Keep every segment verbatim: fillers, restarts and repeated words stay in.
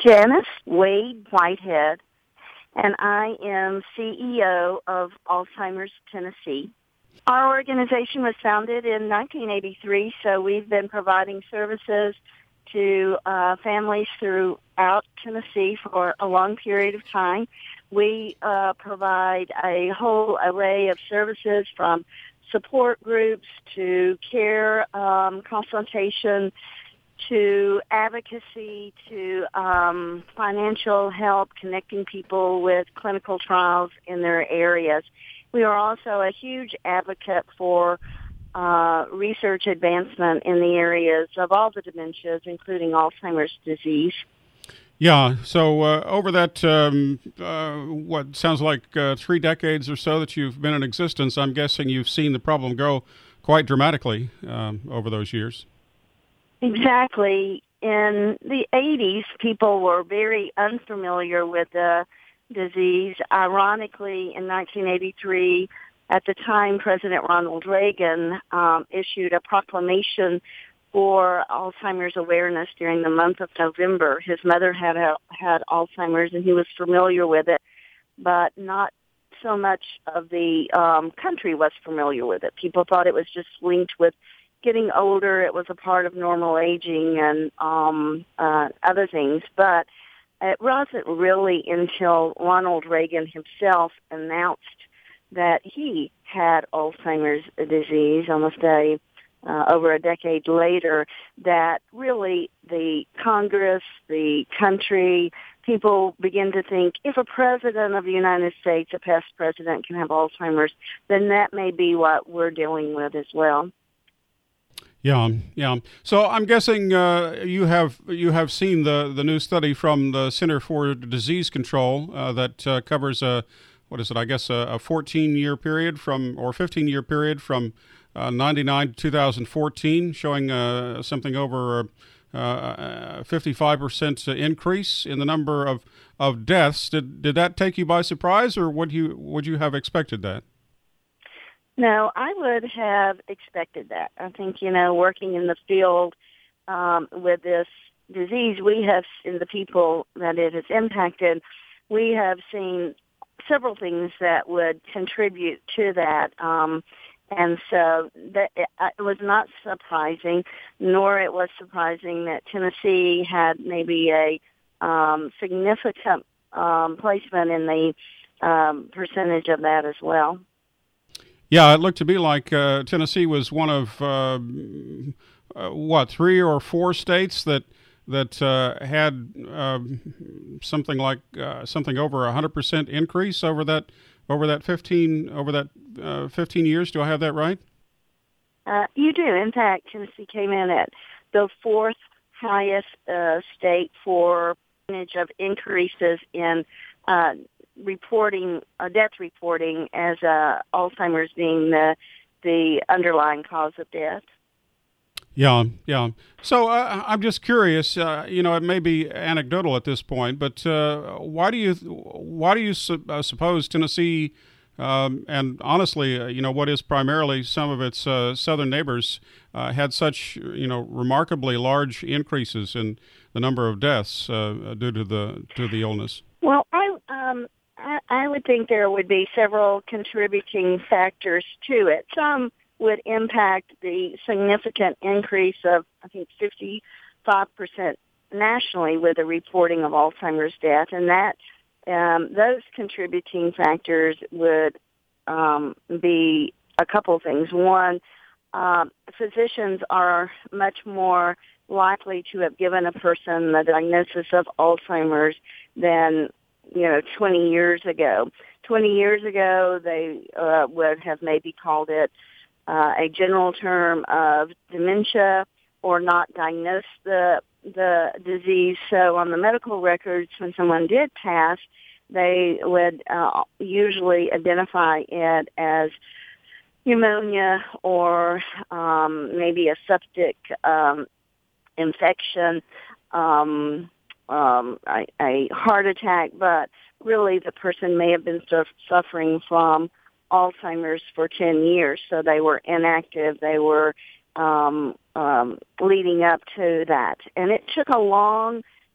Janice Wade Whitehead, and I am C E O of Alzheimer's Tennessee. Our organization was founded in nineteen eighty-three, so we've been providing services to uh, families throughout Tennessee for a long period of time. We uh, provide a whole array of services from support groups to care um, consultation to advocacy to um, financial help, connecting people with clinical trials in their areas. We are also a huge advocate for uh, research advancement in the areas of all the dementias, including Alzheimer's disease. Yeah, so uh, over that, um, uh, what sounds like uh, three decades or so that you've been in existence, I'm guessing you've seen the problem grow quite dramatically um, over those years. Exactly. In the eighties, people were very unfamiliar with the disease. Ironically, in nineteen eighty-three, at the time, President Ronald Reagan um, issued a proclamation for Alzheimer's awareness during the month of November. His mother had a, had Alzheimer's, and he was familiar with it, but not so much of the um, country was familiar with it. People thought it was just linked with getting older. It was a part of normal aging and um, uh, other things, but it wasn't really until Ronald Reagan himself announced that he had Alzheimer's disease almost a uh, over a decade later that really the Congress, the country, people begin to think if a president of the United States, a past president, can have Alzheimer's, then that may be what we're dealing with as well. Yeah, yeah. So I'm guessing uh, you have you have seen the, the new study from the Center for Disease Control uh, that uh, covers a what is it? I guess a fourteen year period from or fifteen year period from uh, ninety-nine to two thousand fourteen, showing uh, something over uh, fifty-five percent increase in the number of, of deaths. Did did that take you by surprise, or would you would you have expected that? No, I would have expected that. I think, you know, working in the field um, with this disease, we have, in the people that it has impacted, we have seen several things that would contribute to that. Um, and so that it, it was not surprising, nor it was surprising that Tennessee had maybe a um, significant um, placement in the um, percentage of that as well. Yeah, it looked to be like uh, Tennessee was one of uh, uh, what three or four states that that uh, had uh, something like uh, something over a hundred percent increase over that over that fifteen over that uh, fifteen years. Do I have that right? Uh, you do. In fact, Tennessee came in at the fourth highest uh, state for percentage of increases in Uh, reporting, uh, death reporting as uh, Alzheimer's being the the underlying cause of death. Yeah, yeah. So uh, I'm just curious. Uh, you know, it may be anecdotal at this point, but uh, why do you why do you su- uh, suppose Tennessee, um, and honestly, uh, you know, what is primarily some of its uh, southern neighbors, uh, had such you know remarkably large increases in the number of deaths uh, due to the to the illness? Well, I um. I, I would think there would be several contributing factors to it. Some would impact the significant increase of, I think, fifty-five percent nationally with the reporting of Alzheimer's death, and that um, those contributing factors would um, be a couple of things. One, um, physicians are much more likely to have given a person the diagnosis of Alzheimer's than you know, twenty years ago. twenty years ago, they uh, would have maybe called it uh, a general term of dementia or not diagnosed the the disease. So on the medical records, when someone did pass, they would uh, usually identify it as pneumonia or um, maybe a septic um, infection, um Um, a, a heart attack, but really the person may have been su- suffering from Alzheimer's for ten years, so they were inactive, they were um, um, leading up to that. And it took a long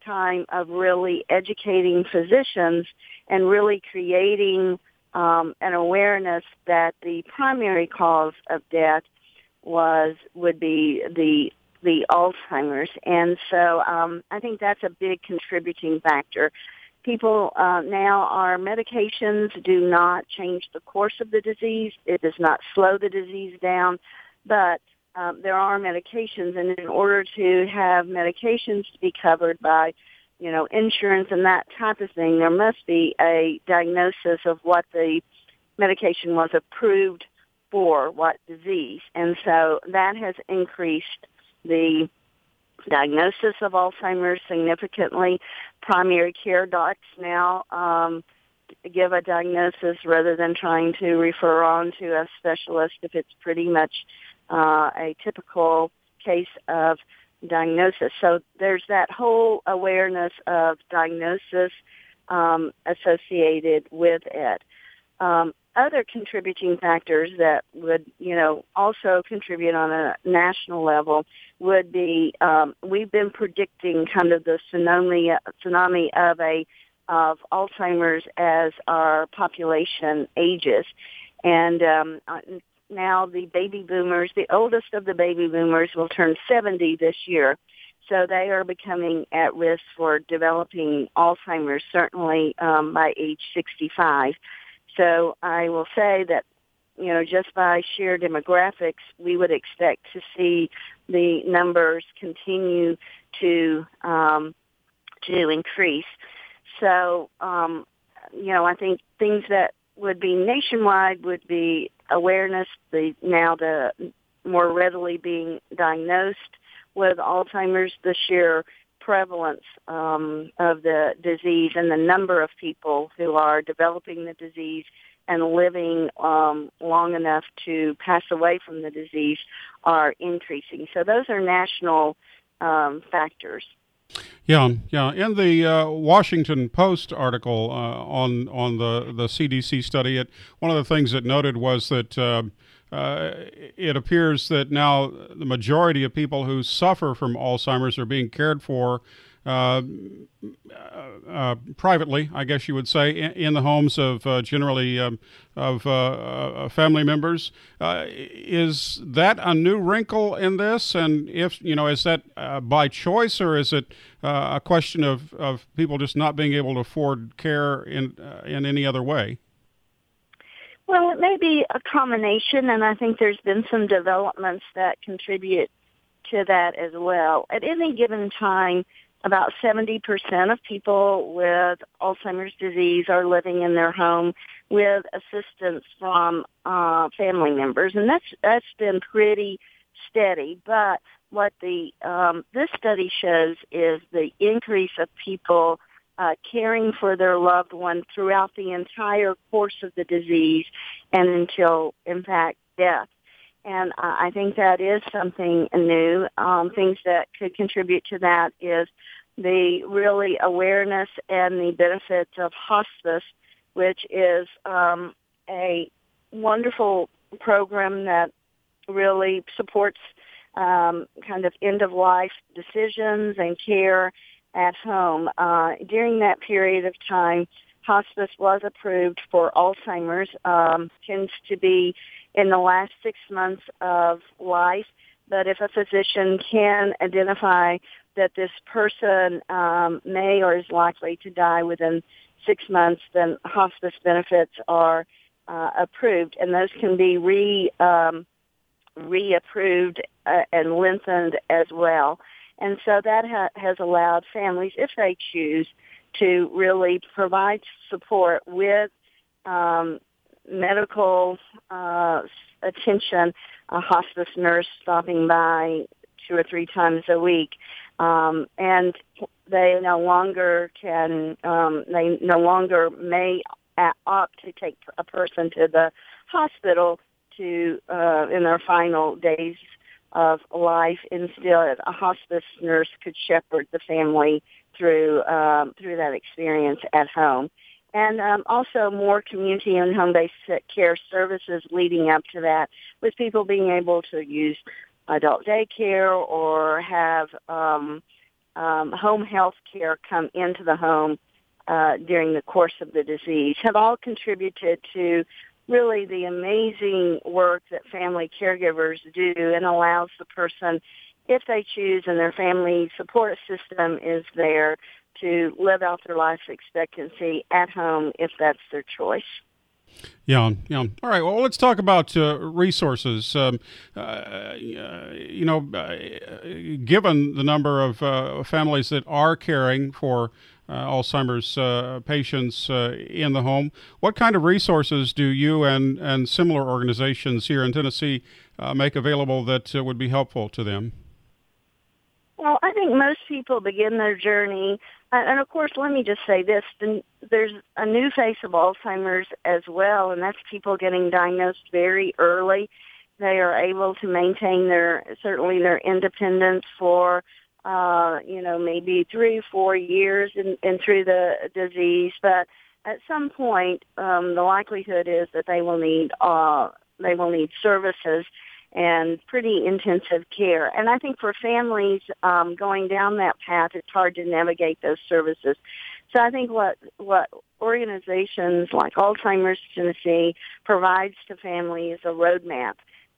time of really educating physicians and really creating um, an awareness that the primary cause of death was would be the the Alzheimer's. And so um, I think that's a big contributing factor. People uh, now, our medications do not change the course of the disease. It does not slow the disease down, but um, there are medications, and in order to have medications to be covered by, you know, insurance and that type of thing, there must be a diagnosis of what the medication was approved for, what disease. And so that has increased the diagnosis of Alzheimer's significantly. Primary care docs now um, give a diagnosis rather than trying to refer on to a specialist if it's pretty much uh, a typical case of diagnosis. So there's that whole awareness of diagnosis um, associated with it. Um, other contributing factors that would, you know, also contribute on a national level would be um, we've been predicting kind of the tsunami tsunami of a of Alzheimer's as our population ages, and um, now the baby boomers, the oldest of the baby boomers, will turn seventy this year. So they are becoming at risk for developing Alzheimer's, certainly um, by age sixty-five. So I will say that, you know, just by sheer demographics, we would expect to see the numbers continue to um, to increase. So, um, you know, I think things that would be nationwide would be awareness, the now the more readily being diagnosed with Alzheimer's, the sheer prevalence um, of the disease and the number of people who are developing the disease and living um, long enough to pass away from the disease are increasing. So those are national um, factors. Yeah, yeah. In the uh, Washington Post article uh, on on the, the C D C study, it, one of the things it noted was that uh, uh, it appears that now the majority of people who suffer from Alzheimer's are being cared for uh, uh, privately, I guess you would say, in, in the homes of uh, generally um, of uh, uh, family members. Uh, is that a new wrinkle in this? And if, you know, is that uh, by choice, or is it uh, a question of, of people just not being able to afford care in uh, in any other way? Well, it may be a combination, and I think there's been some developments that contribute to that as well. At any given time, about seventy percent of people with Alzheimer's disease are living in their home with assistance from uh, family members, and that's that's been pretty steady. But what the um, this study shows is the increase of people uh, caring for their loved one throughout the entire course of the disease and until, in fact, death. And uh, I think that is something new. Um, things that could contribute to that is the really awareness and the benefits of hospice, which is um, a wonderful program that really supports um, kind of end-of-life decisions and care at home. Uh, during that period of time, hospice was approved for Alzheimer's, um, tends to be in the last six months of life. But if a physician can identify that this person um, may or is likely to die within six months, then hospice benefits are uh, approved, and those can be re um, reapproved uh, and lengthened as well. And so that ha- has allowed families, if they choose, to really provide support with um, medical uh, attention, a hospice nurse stopping by two or three times a week, um, and they no longer can, um, they no longer may opt to take a person to the hospital to uh, in their final days of life. Instead, a hospice nurse could shepherd the family through um, through that experience at home. And um, also more community and home-based care services leading up to that, with people being able to use adult daycare or have um, um, home health care come into the home uh, during the course of the disease have all contributed to really the amazing work that family caregivers do, and allows the person, if they choose and their family support system is there, to live out their life expectancy at home if that's their choice. Yeah, yeah. All right. Well, let's talk about uh, resources. Um, uh, you know, uh, given the number of uh, families that are caring for uh, Alzheimer's uh, patients uh, in the home, what kind of resources do you and, and similar organizations here in Tennessee uh, make available that uh, would be helpful to them? Well, I think most people begin their journey, and of course, let me just say this, there's a new face of Alzheimer's as well, and that's people getting diagnosed very early. They are able to maintain their, certainly their independence for, uh, you know, maybe three, four years in, in through the disease, but at some point, um, the likelihood is that they will need, uh, they will need services and pretty intensive care. And I think for families um, going down that path, it's hard to navigate those services. So I think what what organizations like Alzheimer's Tennessee provides to families is a roadmap.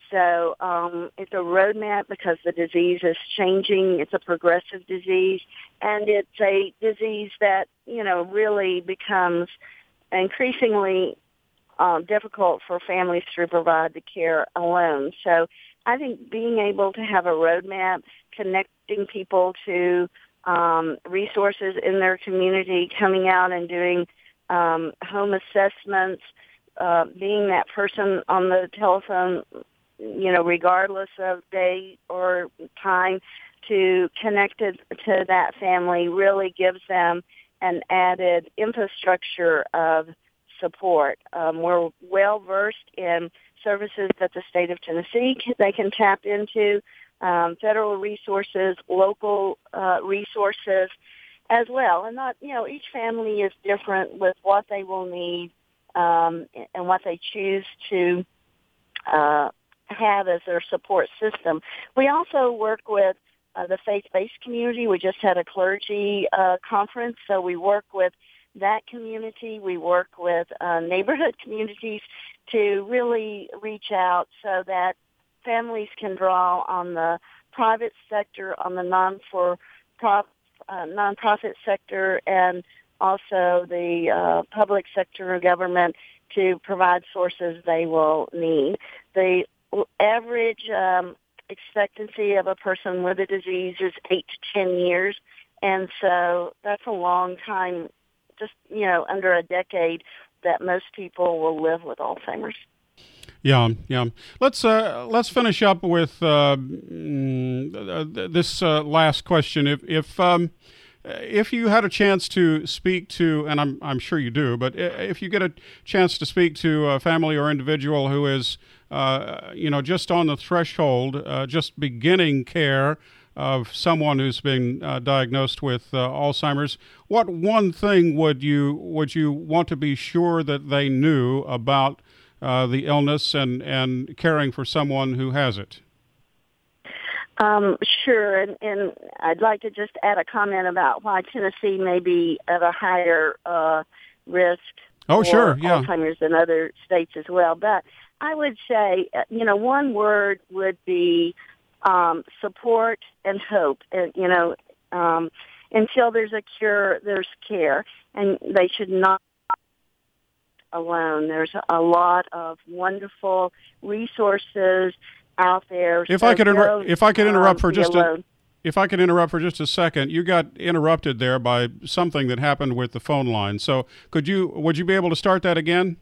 So um, it's a roadmap because the disease is changing. It's a progressive disease, and it's a disease that, you know, really becomes increasingly Um, difficult for families to provide the care alone. So I think being able to have a roadmap, connecting people to um, resources in their community, coming out and doing um, home assessments, uh, being that person on the telephone, you know, regardless of day or time, to connect to, to that family really gives them an added infrastructure of support. Um, we're well versed in services that the state of Tennessee can, they can tap into, um, federal resources, local uh, resources as well. And not, you know, each family is different with what they will need um, and what they choose to uh, have as their support system. We also work with uh, the faith-based community. We just had a clergy uh, conference, so we work with that community. We work with uh, neighborhood communities to really reach out so that families can draw on the private sector, on the non-for-profit uh, nonprofit sector, and also the uh, public sector of government to provide sources they will need. The average um, expectancy of a person with a disease is eight to ten years, and so that's a long time, just, you know, under a decade, that most people will live with Alzheimer's. Yeah, yeah. Let's uh, let's finish up with uh, mm, this uh, last question. If if um, if you had a chance to speak to, and I'm I'm sure you do, but if you get a chance to speak to a family or individual who is, uh, you know, just on the threshold, uh, just beginning care of someone who's been uh, diagnosed with uh, Alzheimer's, what one thing would you would you want to be sure that they knew about uh, the illness and, and caring for someone who has it? Um, sure, and, and I'd like to just add a comment about why Tennessee may be at a higher uh, risk oh, for sure, yeah. Alzheimer's than other states as well. But I would say, you know, one word would be Um, support and hope. And, you know, um, until there's a cure, there's care, and they should not be alone. There's a lot of wonderful resources out there. If so I could, inter- if I could interrupt um, for just a, if I could interrupt for just a second, you got interrupted there by something that happened with the phone line. So, could you would you be able to start that again?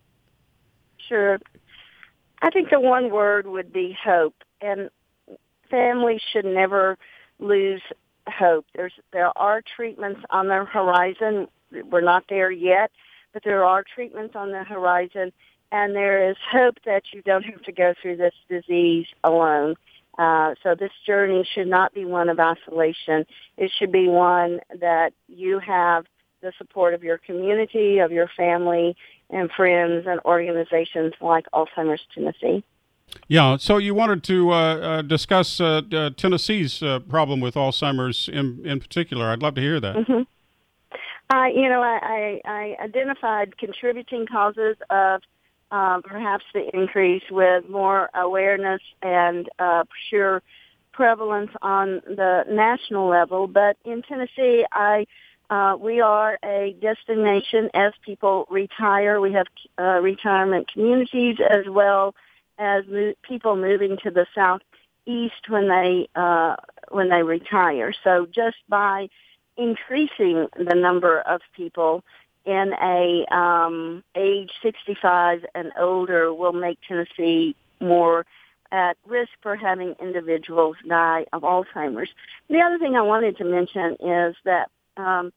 Sure. I think the one word would be hope, and families should never lose hope. There's there are treatments on the horizon. We're not there yet, but there are treatments on the horizon, and there is hope that you don't have to go through this disease alone. Uh, so this journey should not be one of isolation. It should be one that you have the support of your community, of your family and friends and organizations like Alzheimer's Tennessee. Yeah, so you wanted to uh, uh, discuss uh, uh, Tennessee's uh, problem with Alzheimer's in, in particular. I'd love to hear that. Mm-hmm. Uh, you know, I, I, I identified contributing causes of um, perhaps the increase with more awareness and uh, sure prevalence on the national level. But in Tennessee, I uh, we are a destination as people retire. We have uh, retirement communities as well as mo- people moving to the southeast when they uh, when they retire. So just by increasing the number of people in a um, age sixty-five and older will make Tennessee more at risk for having individuals die of Alzheimer's. The other thing I wanted to mention is that um,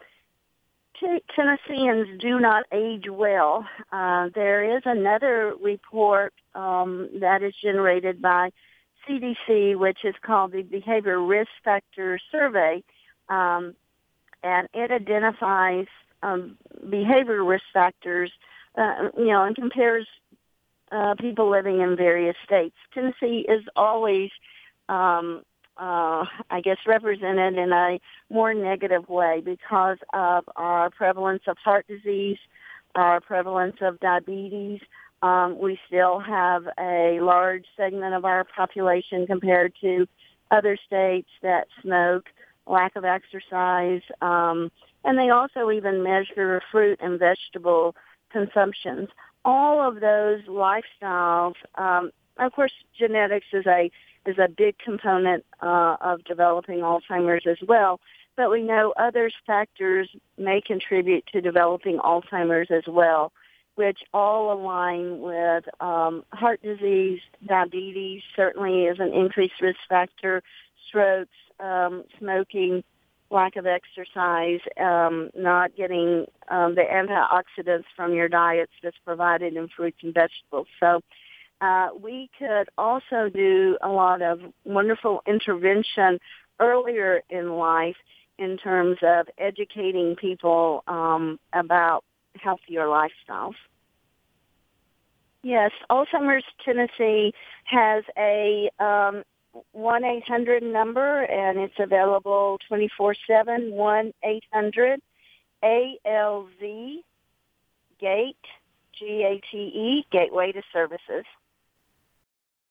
t- Tennesseans do not age well. Uh, there is another report um, that is generated by C D C, which is called the Behavior Risk Factor Survey, um, and it identifies um, behavior risk factors, uh, you know, and compares uh, people living in various states. Tennessee is always, um, uh, I guess, represented in a more negative way because of our prevalence of heart disease, our prevalence of diabetes. Um, we still have a large segment of our population compared to other states that smoke, lack of exercise, um, and they also even measure fruit and vegetable consumptions. All of those lifestyles, um, of course, genetics is a is a big component uh, of developing Alzheimer's as well. But we know other factors may contribute to developing Alzheimer's as well, which all align with um, heart disease, diabetes certainly is an increased risk factor, strokes, um, smoking, lack of exercise, um, not getting um, the antioxidants from your diets that's provided in fruits and vegetables. So uh, we could also do a lot of wonderful intervention earlier in life in terms of educating people um, about healthier lifestyles. Yes, Alzheimer's Tennessee has a um, one eight hundred number, and it's available twenty-four seven, one eight hundred A L Z, GATE, G A T E, Gateway to Services.